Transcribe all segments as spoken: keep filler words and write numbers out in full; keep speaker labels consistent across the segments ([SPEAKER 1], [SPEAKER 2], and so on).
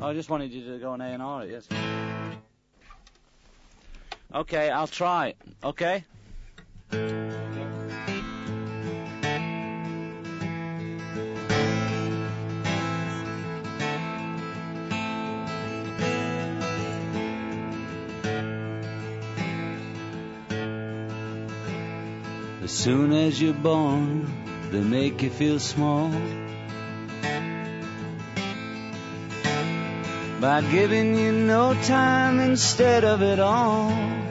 [SPEAKER 1] I just wanted you to go on A and R it, yes. Okay, I'll try. Okay? As soon as you're born, they make you feel small by giving you no time instead of it all,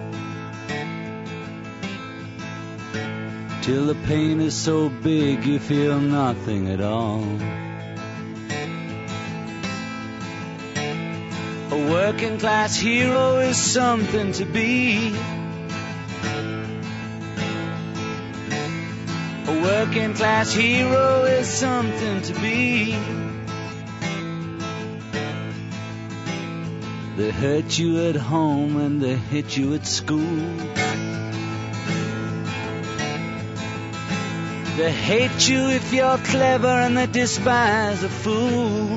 [SPEAKER 1] till the pain is so big you feel nothing at all. A working class hero is something to be. A working class hero is something to be. They hurt you at home and they hit you at school. They hate you if you're clever and they despise a fool.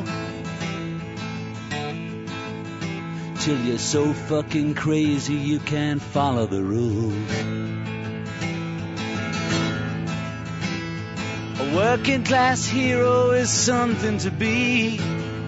[SPEAKER 1] Till you're so fucking crazy you can't follow the rules. A working class hero is something to be.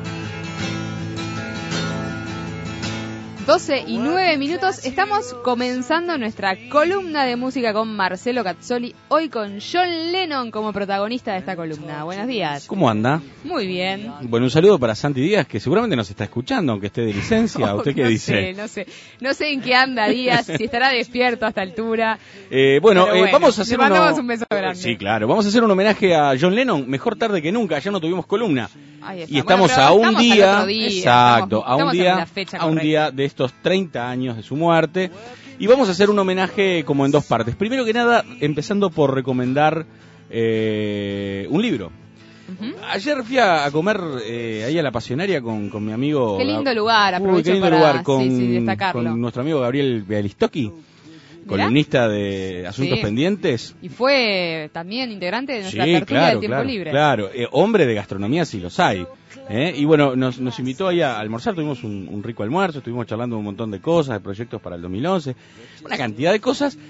[SPEAKER 2] doce y nueve minutos, estamos comenzando nuestra columna de música con Marcelo Cazzoli, hoy con John Lennon como protagonista de esta columna. Buenos días.
[SPEAKER 3] ¿Cómo anda?
[SPEAKER 2] Muy bien.
[SPEAKER 3] Bueno, un saludo para Santi Díaz, que seguramente nos está escuchando, aunque esté de licencia.
[SPEAKER 2] Oh,
[SPEAKER 3] ¿Usted qué
[SPEAKER 2] no
[SPEAKER 3] dice?
[SPEAKER 2] Sé, no sé, no sé en qué anda Díaz, si estará despierto a esta altura.
[SPEAKER 3] Eh, bueno,
[SPEAKER 2] bueno
[SPEAKER 3] eh, vamos a hacer
[SPEAKER 2] le mandamos
[SPEAKER 3] uno...
[SPEAKER 2] un beso grande.
[SPEAKER 3] Sí, claro. Vamos a hacer un homenaje a John Lennon, mejor tarde que nunca. Ya no tuvimos columna.
[SPEAKER 2] Ahí está.
[SPEAKER 3] Y estamos
[SPEAKER 2] bueno,
[SPEAKER 3] a un
[SPEAKER 2] estamos
[SPEAKER 3] día,
[SPEAKER 2] al otro día,
[SPEAKER 3] exacto,
[SPEAKER 2] estamos,
[SPEAKER 3] a un
[SPEAKER 2] estamos
[SPEAKER 3] día,
[SPEAKER 2] en la fecha
[SPEAKER 3] a un
[SPEAKER 2] correcta.
[SPEAKER 3] día de estos treinta años de su muerte. Y vamos a hacer un homenaje como en dos partes. Primero que nada, empezando por recomendar eh, un libro. Uh-huh. Ayer fui a, a comer eh, ahí a la Pasionaria con, con mi amigo.
[SPEAKER 2] Qué lindo lugar, aprovecho
[SPEAKER 3] Uy, qué lindo
[SPEAKER 2] para
[SPEAKER 3] lugar, con,
[SPEAKER 2] sí, sí, destacarlo.
[SPEAKER 3] con nuestro amigo Gabriel Bialystocki, columnista de Asuntos
[SPEAKER 2] sí.
[SPEAKER 3] Pendientes.
[SPEAKER 2] Y fue también integrante de nuestra
[SPEAKER 3] sí,
[SPEAKER 2] tertulia
[SPEAKER 3] claro,
[SPEAKER 2] del tiempo
[SPEAKER 3] claro,
[SPEAKER 2] libre.
[SPEAKER 3] Claro, eh, hombre de gastronomía si los hay. ¿eh? Y bueno, nos, nos invitó ahí a almorzar, tuvimos un, un rico almuerzo, estuvimos charlando un montón de cosas, de proyectos para el dos mil once, una cantidad de cosas.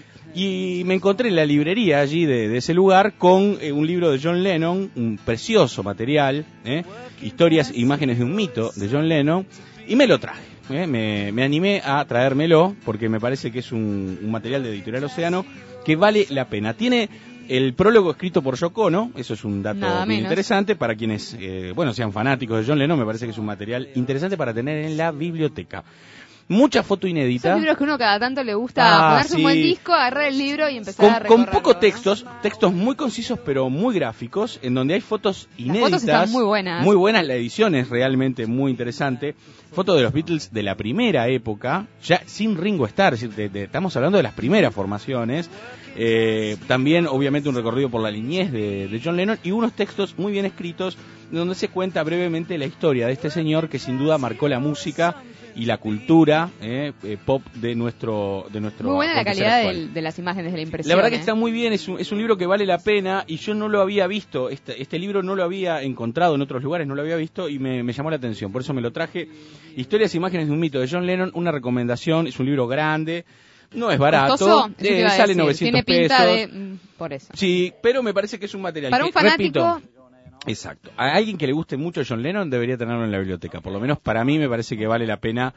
[SPEAKER 3] Y me encontré en la librería allí de, de ese lugar con eh, un libro de John Lennon, un precioso material, ¿eh? Historias e imágenes de un mito de John Lennon, y me lo traje. ¿eh? Me, me animé a traérmelo porque me parece que es un, un material de Editorial Océano que vale la pena. Tiene el prólogo escrito por Yoko Ono, eso es un dato
[SPEAKER 2] Nada
[SPEAKER 3] muy
[SPEAKER 2] menos.
[SPEAKER 3] interesante para quienes, eh, bueno, sean fanáticos de John Lennon. Me parece que es un material interesante para tener en la biblioteca. Mucha foto inédita.
[SPEAKER 2] Son libros que uno cada tanto le gusta
[SPEAKER 3] ah,
[SPEAKER 2] ponerse
[SPEAKER 3] sí.
[SPEAKER 2] un buen disco, agarrar el libro y empezar
[SPEAKER 3] con,
[SPEAKER 2] a recorrerlo,
[SPEAKER 3] con pocos
[SPEAKER 2] ¿no?
[SPEAKER 3] textos, textos muy concisos pero muy gráficos, en donde hay fotos inéditas.
[SPEAKER 2] Las fotos están muy buenas.
[SPEAKER 3] Muy buenas, la edición es realmente muy interesante. Fotos de los Beatles de la primera época, ya sin Ringo Starr, es decir, de, de, estamos hablando de las primeras formaciones. Eh, también, obviamente, un recorrido por la niñez de, de John Lennon y unos textos muy bien escritos, donde se cuenta brevemente la historia de este señor que sin duda marcó la música y la cultura eh, eh, pop de nuestro de nuestro
[SPEAKER 2] muy buena la calidad
[SPEAKER 3] actual.
[SPEAKER 2] de, de las imágenes de la impresión.
[SPEAKER 3] La verdad que
[SPEAKER 2] ¿eh?
[SPEAKER 3] está muy bien, es un, es un libro que vale la pena y yo no lo había visto, este, este libro no lo había encontrado en otros lugares, no lo había visto y me, me llamó la atención, por eso me lo traje. Historias e imágenes de un mito de John Lennon, una recomendación, es un libro grande, no es barato,
[SPEAKER 2] ¿Costoso?
[SPEAKER 3] eh, sale novecientos
[SPEAKER 2] Tiene pinta
[SPEAKER 3] pesos.
[SPEAKER 2] de... mm, por eso.
[SPEAKER 3] Sí, pero me parece que es un material
[SPEAKER 2] Para
[SPEAKER 3] que,
[SPEAKER 2] un fanático...
[SPEAKER 3] repito, exacto. A alguien que le guste mucho John Lennon debería tenerlo en la biblioteca. Por lo menos para mí me parece que vale la pena,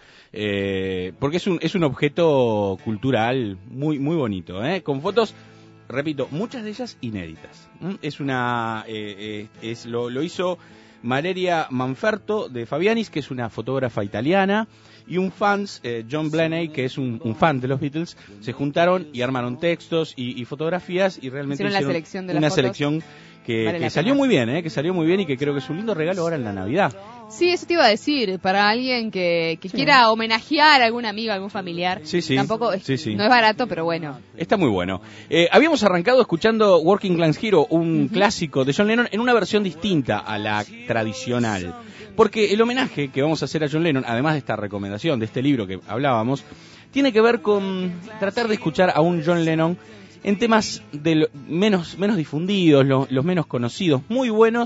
[SPEAKER 3] eh, porque es un es un objeto cultural muy muy bonito, ¿eh? Con fotos, repito, muchas de ellas inéditas. ¿Mm? Es una eh, eh, es lo, lo hizo Valeria Manferto de Fabianis, que es una fotógrafa italiana, y un fans, eh, John Blaney, que es un, un fan de los Beatles, se juntaron y armaron textos y, y fotografías y realmente
[SPEAKER 2] hicieron,
[SPEAKER 3] hicieron
[SPEAKER 2] la selección de las
[SPEAKER 3] una
[SPEAKER 2] fotos.
[SPEAKER 3] selección que,
[SPEAKER 2] Vale
[SPEAKER 3] que
[SPEAKER 2] la
[SPEAKER 3] salió
[SPEAKER 2] pena.
[SPEAKER 3] muy bien, ¿eh? que salió muy bien y que creo que es un lindo regalo ahora en la Navidad.
[SPEAKER 2] Sí, eso te iba a decir, para alguien que, que
[SPEAKER 3] Sí.
[SPEAKER 2] quiera homenajear a algún amigo, a algún familiar.
[SPEAKER 3] Sí, sí.
[SPEAKER 2] Tampoco es,
[SPEAKER 3] Sí, sí.
[SPEAKER 2] no es barato, pero bueno.
[SPEAKER 3] Está muy bueno. Eh, habíamos arrancado escuchando Working Class Hero, un uh-huh. clásico de John Lennon, en una versión distinta a la tradicional. Porque el homenaje que vamos a hacer a John Lennon, además de esta recomendación, de este libro que hablábamos, tiene que ver con tratar de escuchar a un John Lennon en temas de lo, menos, menos difundidos, lo, los menos conocidos, muy buenos,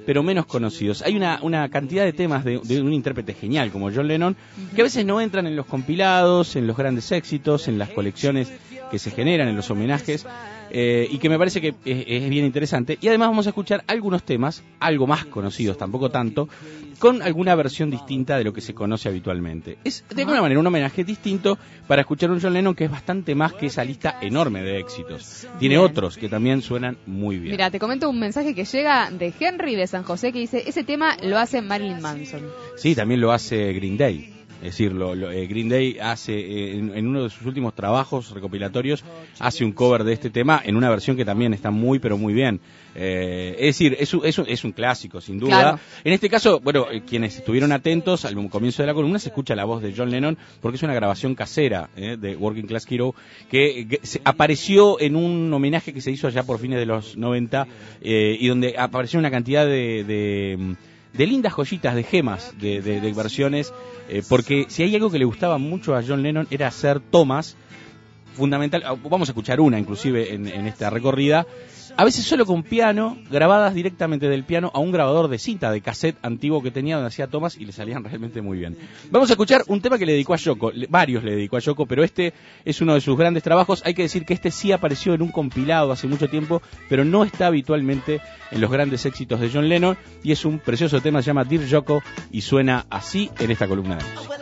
[SPEAKER 3] pero menos conocidos. Hay una, una cantidad de temas de, de un intérprete genial como John Lennon, que a veces no entran en los compilados, en los grandes éxitos, en las colecciones que se generan, en los homenajes, eh, y que me parece que es, es bien interesante. Y además vamos a escuchar algunos temas, algo más conocidos, tampoco tanto, con alguna versión distinta de lo que se conoce habitualmente. Es de alguna manera un homenaje distinto para escuchar un John Lennon que es bastante más que esa lista enorme de éxitos. Tiene bien. Otros que también suenan muy bien.
[SPEAKER 2] Mira, te comento un mensaje que llega de Henry de San José que dice, ese tema lo hace Marilyn Manson.
[SPEAKER 3] Sí, también lo hace Green Day. Es decir, lo, lo, eh, Green Day hace, eh, en, en uno de sus últimos trabajos recopilatorios, hace un cover de este tema en una versión que también está muy, pero muy bien. Eh, es decir, es un, es, un, es un clásico, sin duda.
[SPEAKER 2] Claro.
[SPEAKER 3] En este caso, bueno, eh, quienes estuvieron atentos al comienzo de la columna, se escucha la voz de John Lennon, porque es una grabación casera eh, de Working Class Hero, que, que se apareció en un homenaje que se hizo allá por fines de los noventa, eh, y donde apareció una cantidad de... de de lindas joyitas, de gemas, de, de, de versiones, eh, porque si hay algo que le gustaba mucho a John Lennon era hacer tomas, fundamental, vamos a escuchar una inclusive en, en esta recorrida, a veces solo con piano, grabadas directamente del piano a un grabador de cinta, de cassette antiguo que tenía, donde hacía tomas y le salían realmente muy bien. Vamos a escuchar un tema que le dedicó a Yoko, varios le dedicó a Yoko, pero este es uno de sus grandes trabajos. Hay que decir que este sí apareció en un compilado hace mucho tiempo, pero no está habitualmente en los grandes éxitos de John Lennon, y es un precioso tema, se llama Dear Yoko, y suena así en esta columna de música.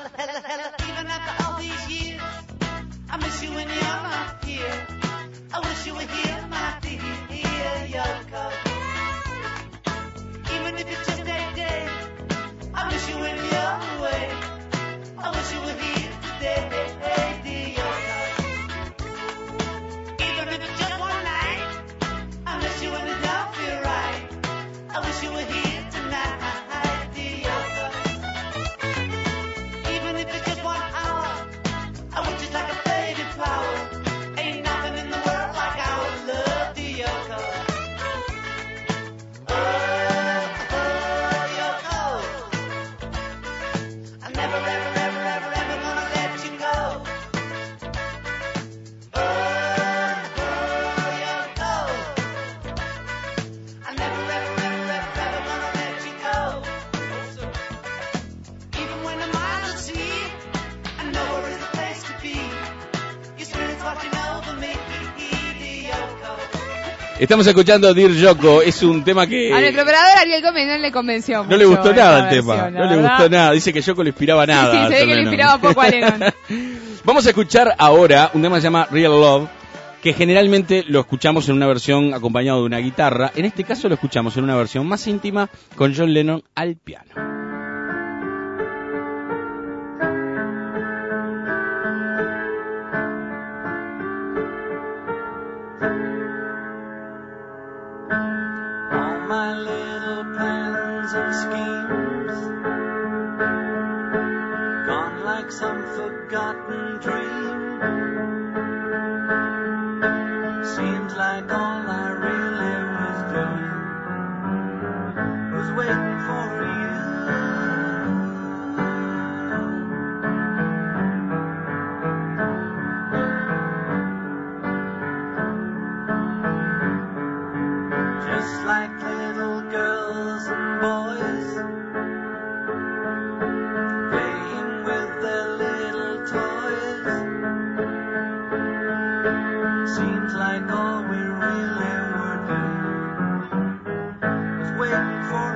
[SPEAKER 3] Estamos escuchando Dear Yoko, es un tema que...
[SPEAKER 2] A nuestro operador Ariel Gómez no le convenció mucho.
[SPEAKER 3] No le gustó nada el tema,
[SPEAKER 2] versión,
[SPEAKER 3] no le gustó nada. Dice que Yoko le inspiraba nada.
[SPEAKER 2] Sí, sí, se ve que le inspiraba poco a Lennon.
[SPEAKER 3] Vamos a escuchar ahora un tema que se llama Real Love, que generalmente lo escuchamos en una versión acompañado de una guitarra. En este caso lo escuchamos en una versión más íntima con John Lennon al piano.
[SPEAKER 1] Some forgotten dream. Seems like all I really was doing was waiting for you. Just like little girls and boys playing with their little toys. Seems like all we really were doing was waiting for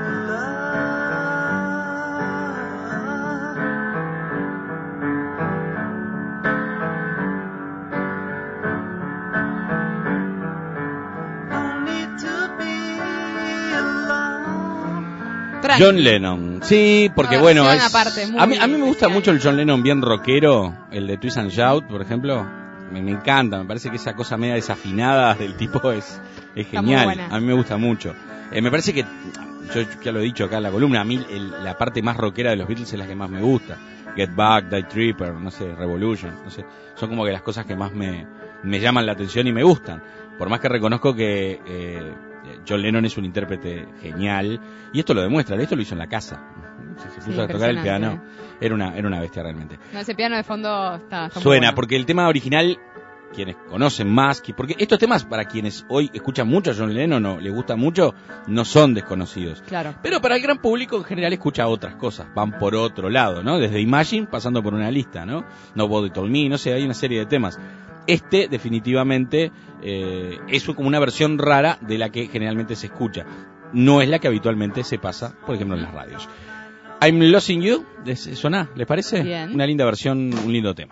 [SPEAKER 3] John Lennon, sí, porque bueno, es,
[SPEAKER 2] aparte,
[SPEAKER 3] a, mí, a mí me gusta mucho el John Lennon bien rockero, el de Twist and Shout, por ejemplo, me, me encanta, me parece que esa cosa media desafinada del tipo es, es genial, a mí me gusta mucho. Eh, me parece que, yo ya lo he dicho acá en la columna, a mí el, la parte más rockera de los Beatles es la que más me gusta. Get Back, Die Tripper, no sé, Revolution, no sé, son como que las cosas que más me, me llaman la atención y me gustan. Por más que reconozco que eh, John Lennon es un intérprete genial, y esto lo demuestra, esto lo hizo en la casa. Se, se puso
[SPEAKER 2] sí,
[SPEAKER 3] a tocar el piano, era una, era una bestia realmente.
[SPEAKER 2] No, ese piano de fondo está, está
[SPEAKER 3] Suena,
[SPEAKER 2] bueno.
[SPEAKER 3] porque el tema original quienes conocen más, que, porque estos temas para quienes hoy escuchan mucho a John Lennon o les gusta mucho, no son desconocidos.
[SPEAKER 2] Claro.
[SPEAKER 3] Pero para el gran público en general escucha otras cosas, van por otro lado, ¿no? Desde Imagine pasando por una lista, ¿no? Nobody Told Me, no sé, hay una serie de temas. Este definitivamente eh, es como una versión rara de la que generalmente se escucha. No es la que habitualmente se pasa, por ejemplo, en las radios. I'm Losing You, ¿suena? ¿Les parece?
[SPEAKER 2] Bien.
[SPEAKER 3] Una linda versión, un lindo tema.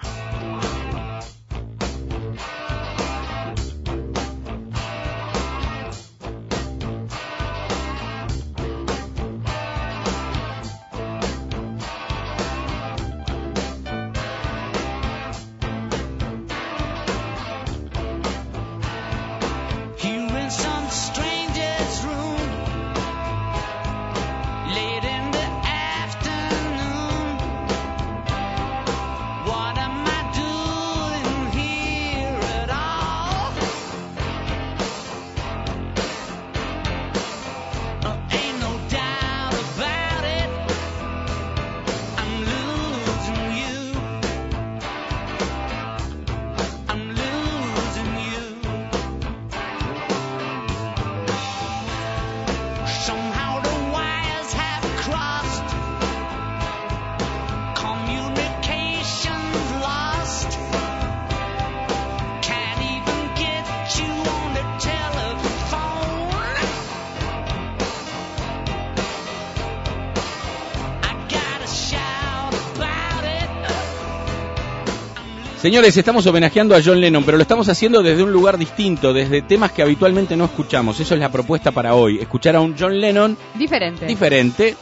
[SPEAKER 3] Señores, estamos homenajeando a John Lennon, pero lo estamos haciendo desde un lugar distinto, desde temas que habitualmente no escuchamos. Eso es la propuesta para hoy, escuchar a un John Lennon
[SPEAKER 2] diferente.
[SPEAKER 3] Diferente.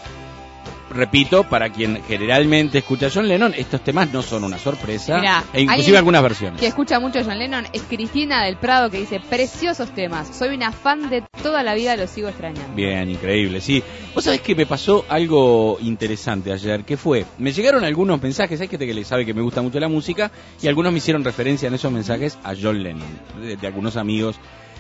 [SPEAKER 3] Repito, para quien generalmente escucha a John Lennon, estos temas no son una sorpresa.
[SPEAKER 2] Mirá,
[SPEAKER 3] e inclusive algunas versiones.
[SPEAKER 2] Que escucha mucho a John Lennon es Cristina del Prado, que dice: preciosos temas, soy una fan de toda la vida, los sigo extrañando.
[SPEAKER 3] Bien, increíble, sí. Vos sabés que me pasó algo interesante ayer, que fue, me llegaron algunos mensajes, hay gente que le sabe que me gusta mucho la música, y algunos me hicieron referencia en esos mensajes a John Lennon, de, de algunos amigos.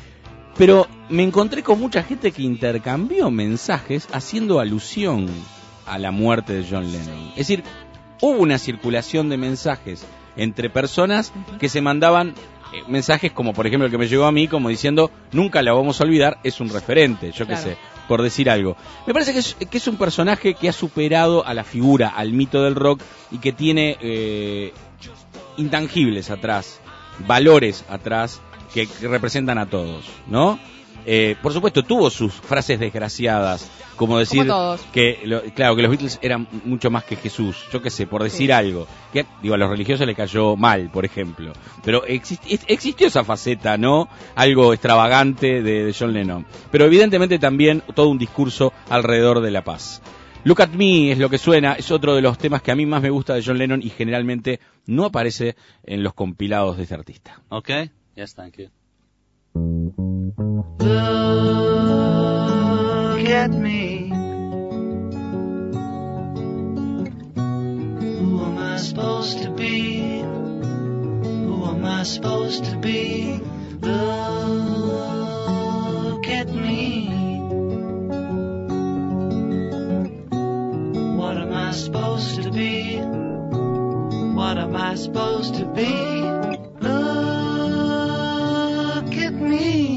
[SPEAKER 3] Pero me encontré con mucha gente que intercambió mensajes haciendo alusión a la muerte de John Lennon. Es decir, hubo una circulación de mensajes entre personas que se mandaban eh, mensajes como por ejemplo el que me llegó a mí, como diciendo: nunca la vamos a olvidar, es un referente, yo qué
[SPEAKER 2] Claro.
[SPEAKER 3] sé, por decir algo. Me parece que es, que es un personaje que ha superado a la figura, al mito del rock, y que tiene eh, intangibles atrás, valores atrás que, que representan a todos, ¿no? Eh, por supuesto, tuvo sus frases desgraciadas, como decir
[SPEAKER 2] Como todos.
[SPEAKER 3] que, lo, claro, que los Beatles eran mucho más que Jesús, yo qué sé, por decir
[SPEAKER 2] Sí.
[SPEAKER 3] algo. Que, digo, a los religiosos les cayó mal, por ejemplo. Pero exist, existió esa faceta, ¿no? Algo extravagante de, de John Lennon. Pero evidentemente también todo un discurso alrededor de la paz. Look at Me es lo que suena, es otro de los temas que a mí más me gusta de John Lennon y generalmente no aparece en los compilados de este artista.
[SPEAKER 4] Okay? Yes, thank you.
[SPEAKER 1] Look at me. Who am I supposed to be? Who am I supposed to be? Look at me. What am I supposed to be? What am I supposed to be? Look at me.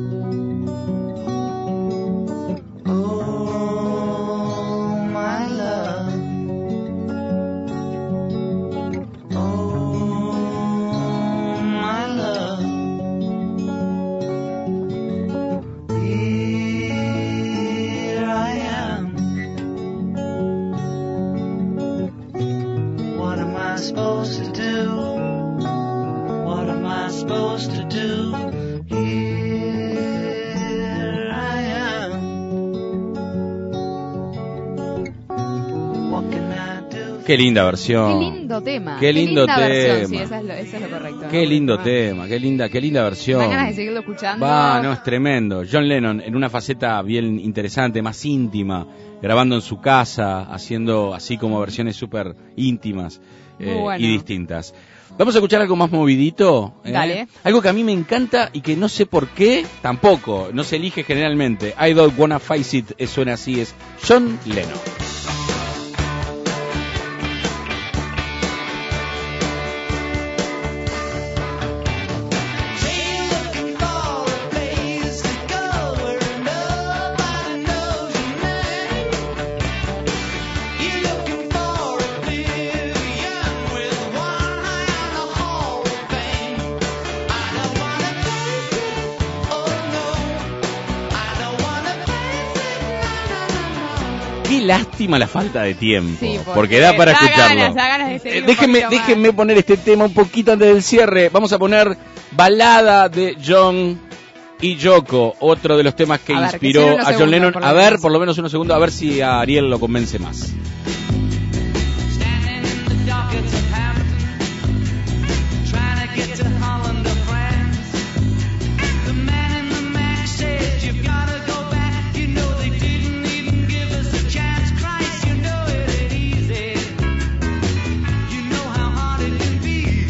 [SPEAKER 3] Qué linda versión.
[SPEAKER 2] Qué lindo tema.
[SPEAKER 3] Qué lindo
[SPEAKER 2] linda
[SPEAKER 3] tema.
[SPEAKER 2] versión, sí, eso es lo, eso es lo correcto.
[SPEAKER 3] Qué
[SPEAKER 2] ¿no?
[SPEAKER 3] lindo
[SPEAKER 2] Ah.
[SPEAKER 3] tema, qué linda, qué linda versión.
[SPEAKER 2] Dan ganas de seguirlo escuchando.
[SPEAKER 3] Va, no, es tremendo. John Lennon en una faceta bien interesante, más íntima, grabando en su casa, haciendo así como versiones súper íntimas eh,
[SPEAKER 2] Muy bueno.
[SPEAKER 3] y distintas. Vamos a escuchar algo más movidito. ¿eh?
[SPEAKER 2] Dale.
[SPEAKER 3] Algo que a mí me encanta y que no sé por qué, tampoco, no se elige generalmente. I Don't Wanna Face It, eh, suena así, es John Lennon. Qué lástima la falta de tiempo,
[SPEAKER 2] Sí, porque
[SPEAKER 3] porque da para
[SPEAKER 2] da
[SPEAKER 3] escucharlo.
[SPEAKER 2] ganas, da ganas de seguir
[SPEAKER 3] Eh,
[SPEAKER 2] un
[SPEAKER 3] déjenme,
[SPEAKER 2] poquito más.
[SPEAKER 3] déjenme poner este tema un poquito antes del cierre. Vamos a poner Balada de John y Yoko, otro de los temas que
[SPEAKER 2] A ver, que
[SPEAKER 3] inspiró
[SPEAKER 2] suene unos
[SPEAKER 3] a John
[SPEAKER 2] segundos,
[SPEAKER 3] Lennon.
[SPEAKER 2] por lo
[SPEAKER 3] A ver,
[SPEAKER 2] menos.
[SPEAKER 3] por lo menos unos segundos, a ver si a Ariel lo convence más.
[SPEAKER 1] Standing in the dockets of Hampton, trying to get to Holland or France. The man in the Mac said, "You've gotta go back." You know they didn't even give us a chance. Christ, you know it ain't easy. You know how hard it can be.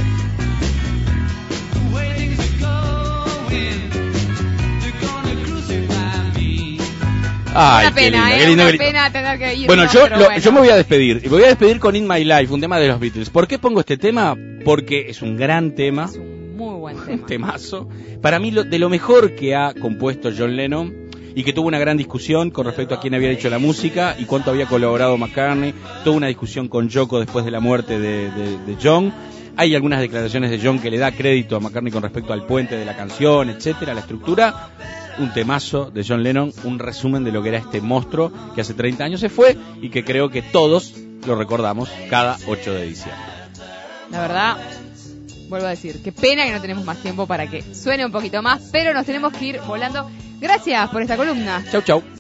[SPEAKER 1] The way things are going, they're gonna crucify me.
[SPEAKER 3] Ay,
[SPEAKER 2] Una
[SPEAKER 3] qué
[SPEAKER 2] pena,
[SPEAKER 3] lindo,
[SPEAKER 2] ¿eh?
[SPEAKER 3] qué lindo,
[SPEAKER 2] Una
[SPEAKER 3] qué lindo.
[SPEAKER 2] pena tener que ir.
[SPEAKER 3] Bueno,
[SPEAKER 2] no,
[SPEAKER 3] yo,
[SPEAKER 2] pero
[SPEAKER 3] lo-
[SPEAKER 2] bueno.
[SPEAKER 3] yo me voy a despedir. Y me voy a despedir con In My Life, un tema de los Beatles. ¿Por qué pongo este tema? Porque es un gran tema,
[SPEAKER 2] Es un muy buen
[SPEAKER 3] un
[SPEAKER 2] tema.
[SPEAKER 3] temazo. Para mí, lo, de lo mejor que ha compuesto John Lennon, y que tuvo una gran discusión con respecto a quién había hecho la música y cuánto había colaborado McCartney. Tuvo una discusión con Yoko después de la muerte de, de, de John. Hay algunas declaraciones de John que le da crédito a McCartney con respecto al puente de la canción, etcétera, la estructura. Un temazo de John Lennon, un resumen de lo que era este monstruo que hace treinta años se fue y que creo que todos lo recordamos cada ocho de diciembre.
[SPEAKER 2] La verdad, vuelvo a decir, qué pena que no tenemos más tiempo para que suene un poquito más, pero nos tenemos que ir volando. Gracias por esta columna.
[SPEAKER 3] Chau, chau.